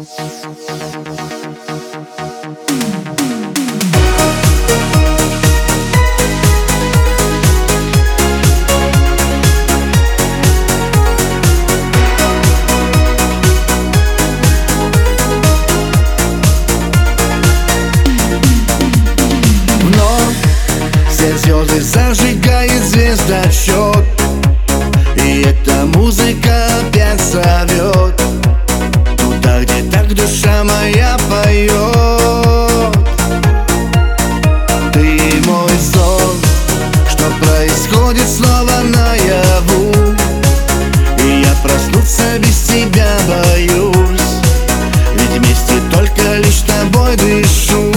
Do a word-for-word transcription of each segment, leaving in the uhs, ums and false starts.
Все звезды зажигает звездочет, и эта музыка опять зовет туда, где так душа моя поет. Ты мой сон, что происходит снова наяву, и я проснуться без тебя боюсь, ведь вместе только лишь с тобой дышу.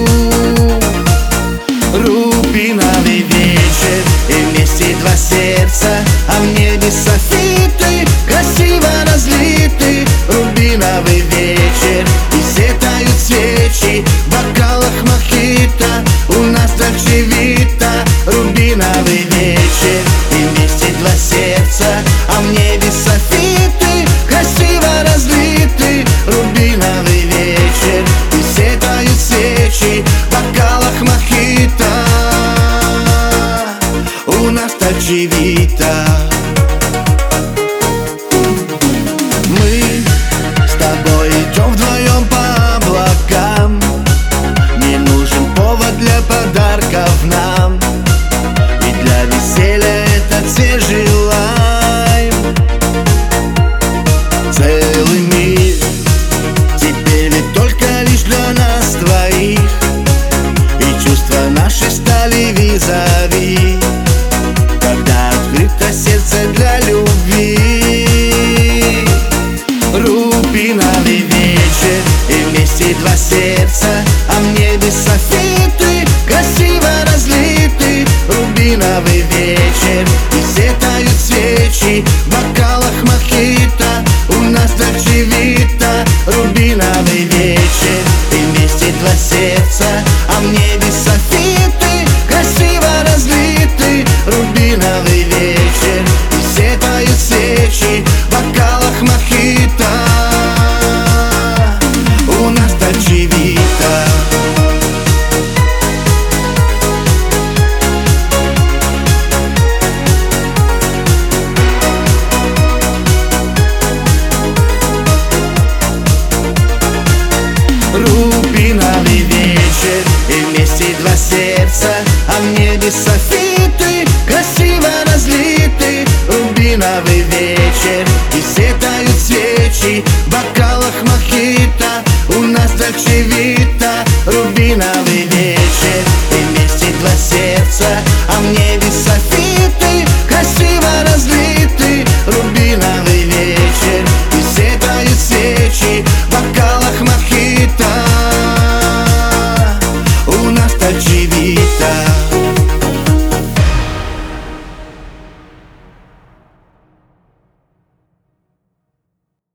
Рубиновый вечер, и вместе два сердца, а в небе софиты красиво разлиты. Рубиновый вечер, и все тают свечи в бокалах мохито, у нас так живито. Рубиновый вечер, и вместе два сердца, а в небе софиты красиво разлиты. Рубиновый вечер, и все тают свечи в бокалах мохито, у нас так живито. Мы с тобой идем вдвоем по облакам, не нужен повод для подарков нам, и для веселья этот свежий лайм. Целый мир теперь ведь только лишь для нас двоих, и чувства наши стали визави, когда открыто сердце для любви. Рубиновый вечер, и вместе два сердца, а в небе софиты красиво разлиты. Рубиновый вечер, и все тают свечи в бокалах мохито, у нас так живито. Рубиновый вечер, и вместе два сердца, а в небе софиты красиво разлиты. Рубиновый вечер, и все тают свечи в бокалах мохито, у нас так живито. Рубиновый вечер, и вместе два сердца, а в небе софиты красиво разлиты. Рубиновый вечер, и все тают свечи в бокалах мохито, у нас так живит.